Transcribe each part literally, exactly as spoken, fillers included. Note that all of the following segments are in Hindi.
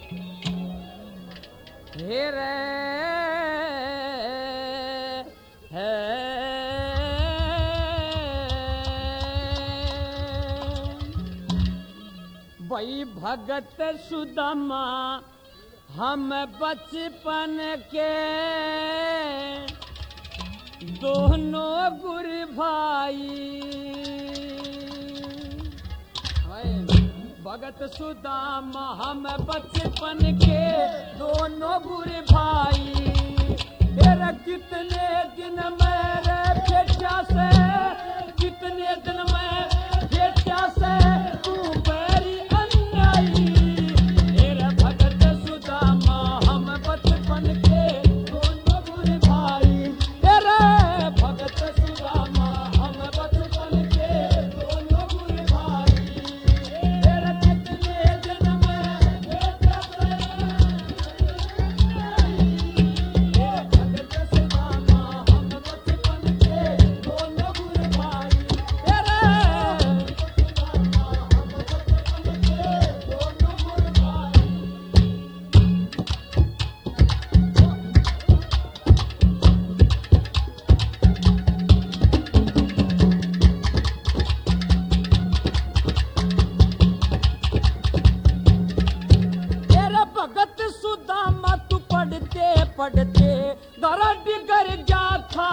हे रे है भाई भगत सुदामा हम बचपन के दोनों गुरु भाई। भगत सुदामा हम बचपन के दोनों गुरु भाई। तेरा कितने दिन मेरे भेटा से कितने दिन में भेटा से तू मेरी अन्यायी। तेरा भगत सुदामा हम बचपन के दोनों गुरु भाई। तेरा भगत सुदामा हम बचपन के दोनों गुरु भाई। तेरा कितने दिन में भेटा से तेरा भगत सुदामा हम बचपन के दोनों गुरु भाई। तेरा तेरा भगत सुदामा तू पढ़ते पढ़ते घर बिगड़ गया था।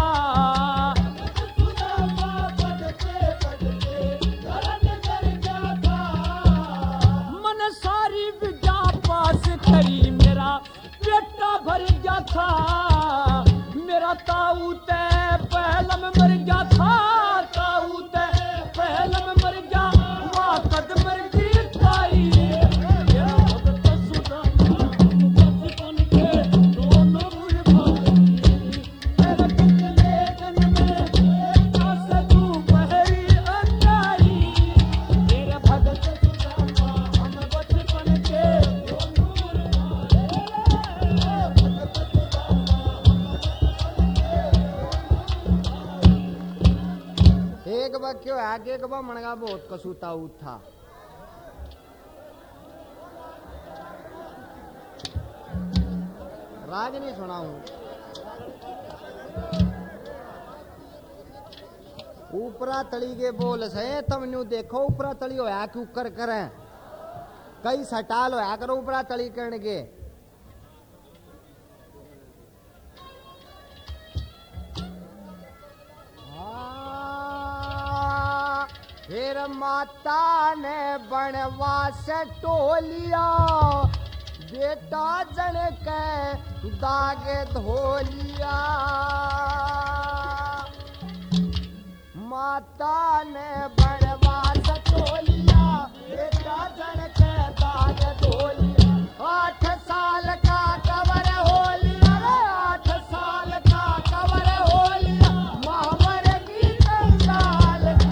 मन सारी विद्या पास करी मेरा पेटा भर गया था। मेरा ताऊ ते पहलम मर गया था। ताऊ ते पहलम मर गया माँ कद मर गई ताई। तेरा भगत सुदामा बचपन के दोनों गुरु भाई। तेरा कितने दिन में भेटा से तू बहरी अन्यायी। तेरा भगत सुदामा हम बचपन के दोनों गुरु भाई। भगत सुदामा एक वाक्य आगे एक बा मनगा बहुत कसूता था। राग नहीं सुनाऊं। ऊपरा तली के बोल से तम न्यू देखो ऊपरा तली होया क्यों कर करें कई सटाल होया करो ऊपरा तली करने के। फिर माता ने बनवास टोलिया बेटा जन के दाग धोलिया। माता ने बनवास टोलिया बेटा जन के दाग धोलिया। आठ साल का कवर हो लिया आठ साल का कवर हो लिया। महावर की कंगाल की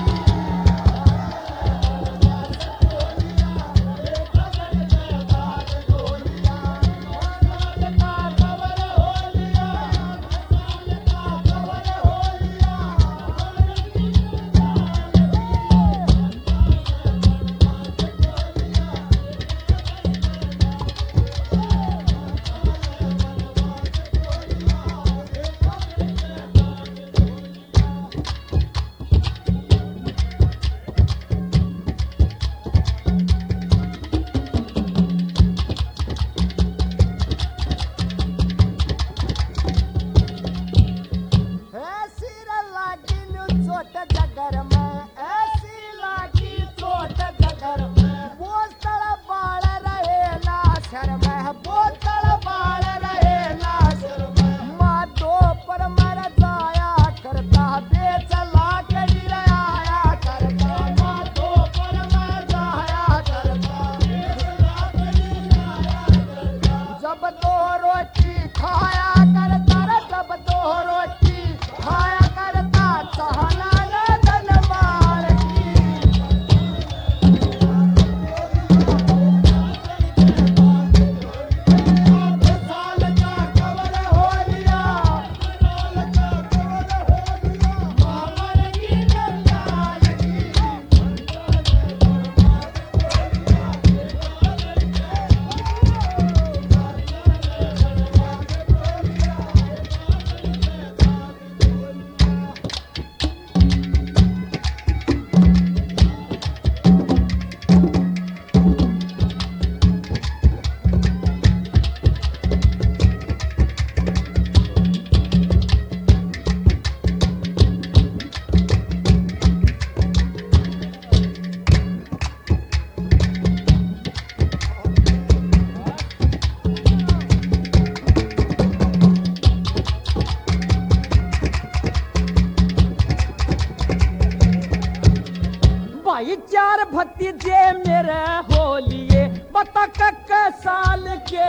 होलिए बता कक साल के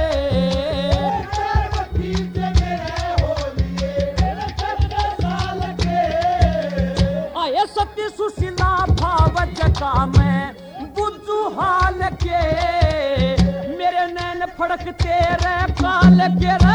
आए सती सुशीला भाव जगा में बुझू हाल के मेरे नैन फड़क तेरे काल के